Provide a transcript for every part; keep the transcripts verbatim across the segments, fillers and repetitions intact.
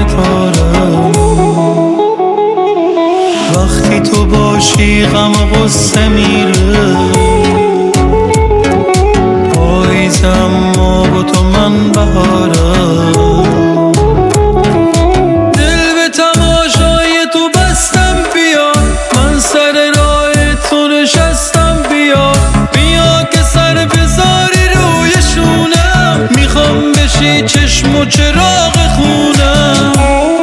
تارم. وقتی تو باشی غم و غصه میره، پاییزم ما با تو من بهارم. دل به تماشای تو بستم بیا، من سر راه تو نشستم بیا. بیا که سر بذاری روی شونم، میخوام بشی چشم و چراغ خونم.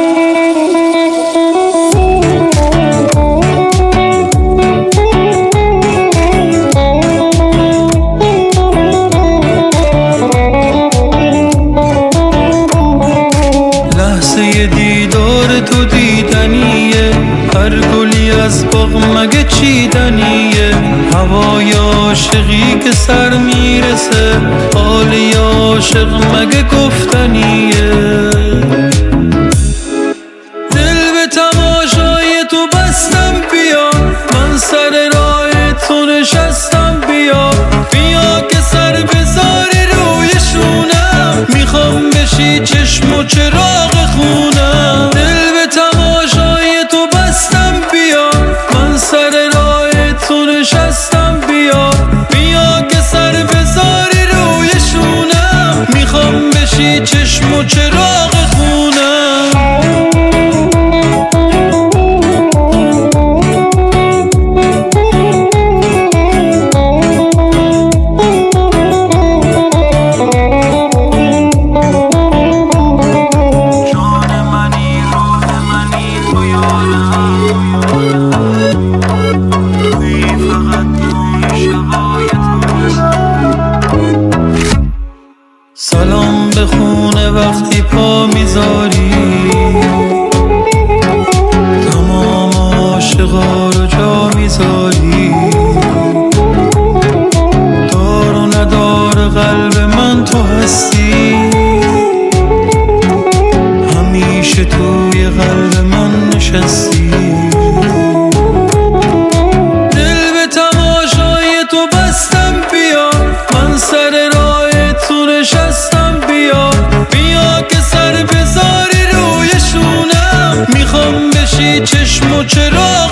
لحظه دیدار تو دیدنیه، هر گلی از باغ مگه چیدنیه. هوای عاشقی که سر میرسه، حالی عاشق مگه گفتنیه. دل به تماشای تو بستم بیا، من سر راه تو نشستم بیا. بیا که سر بذاری روی شونم، میخوام بشی چشم و چراغ خونم. دل به تماشای تو بستم بیا، من سر راه تو نشستم بیا. بیا که سر بذاری روی شونم، میخوام بشی چشم و چراغ خونم. سلام به خونه وقتی پا میذاری، تمام عاشقا رو جا میذاری. دار و ندار قلب من تو هستی، همیشه توی قلب من نشستی. دل به تماشای تو بستم بیا، من سر راه تو نشستم بیا. بیا که سر بذاری روی شونم، میخوام بشی چشم و چراغ